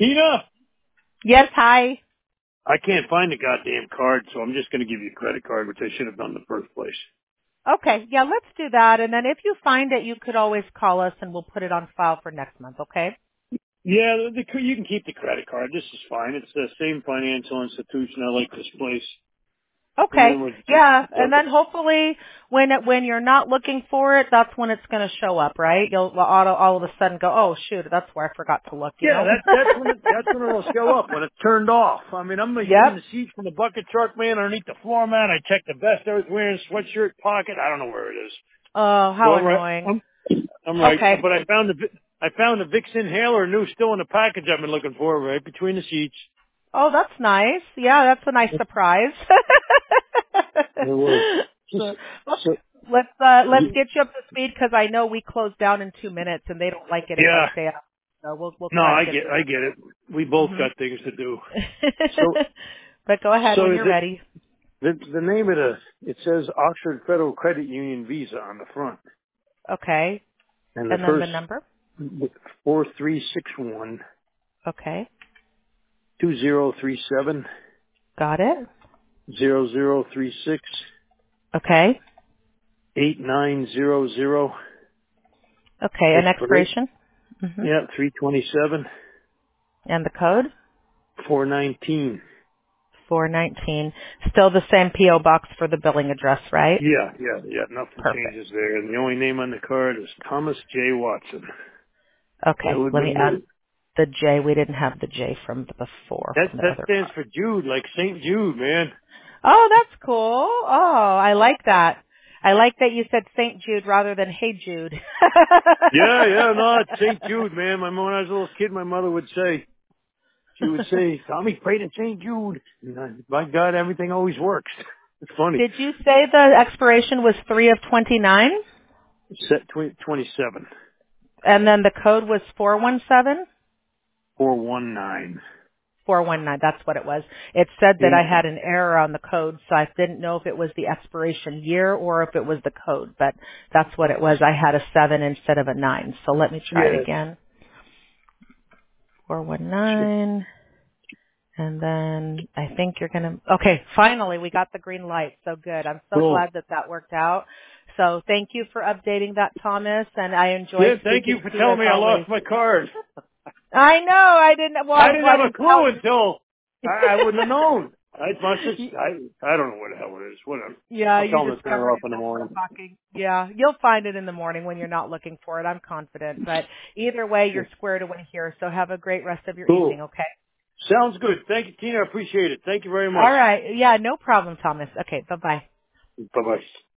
Tina, Yes, hi. I can't find the goddamn card, so I'm just going to give you a credit card, which I should have done in the first place. Okay, yeah, let's do that. And then if you find it, you could always call us and we'll put it on file for next month, okay? Yeah, you can keep the credit card. This is fine. It's the same financial institution. I like this place. And Okay, then yeah, and then hopefully when you're not looking for it, that's when it's going to show up, right? You'll all of a sudden go, oh shoot, that's where I forgot to look, you yeah, know? that's when it'll show up, when it's turned off. I mean, I'm in Yep. the seat from the bucket truck, man, underneath the floor mat. I checked the vest I was wearing, sweatshirt pocket. I don't know where it is. Oh, So how annoying. I'm right. Okay. But I found the Vicks inhaler new still in the package I've been looking for, right between the seats. Oh, that's nice. Yeah, that's a nice surprise. It was. So, So, let's get you up to speed because I know we close down in 2 minutes and they don't like it if I yeah. stay up. So we'll No, try to I get get it. We both through. got things to do. So, But go ahead so when you're ready. the name of it says Oxford Federal Credit Union Visa on the front, Okay. and the And then the first number. 4361 Okay. 2037 Got it. 0036 Okay. 8900 Okay. And expiration. expiration. Hmm. Yeah, 327 And the code. 419. 419. Still the same P.O. box for the billing address, right? Yeah. Nothing Perfect. changes there. And the only name on the card is Thomas J. Watson. That Okay. would Let be me me. add the J. We didn't have the J from before from the That other stands card. for Jude, like St. Jude, man. Oh, that's cool. Oh, I like that. I like that you said St. Jude rather than Hey Jude. Yeah, no, it's St. Jude, man. When I was a little kid, my mother would say, Tommy, pray to St. Jude. My God, everything always works. It's funny. Did you say the expiration was 3 of 29? Set 27. And then the code was 417? 419. 419, that's what it was. It said that I Yeah. had an error on the code, so I didn't know if it was the expiration year or if it was the code, but that's what it was. I had a 7 instead of a 9. So let me try it Yeah. again. Sure. 419. And then I think you're going to, okay, finally we got the green light. So good. I'm so Cool. glad that worked out. So thank you for updating that, Thomas, and I Yeah, enjoyed thank you speaking for to you as telling me I always. lost my card. I know, I didn't, well, I I'm didn't glad have I a didn't tell clue until I wouldn't have known. I must have, you. I don't know what the hell it is. Whatever. Yeah, I'll you tell them to turn her discovered off it in the while we were morning. talking. Yeah, you'll find it in the morning when you're not looking for it. I'm confident. But either way, Yeah. you're squared away here. So have a great rest of your Cool. evening, okay? Sounds good. Thank you, Tina. I appreciate it. Thank you very much. All right. Yeah, no problem, Thomas. Okay, bye-bye. Bye-bye.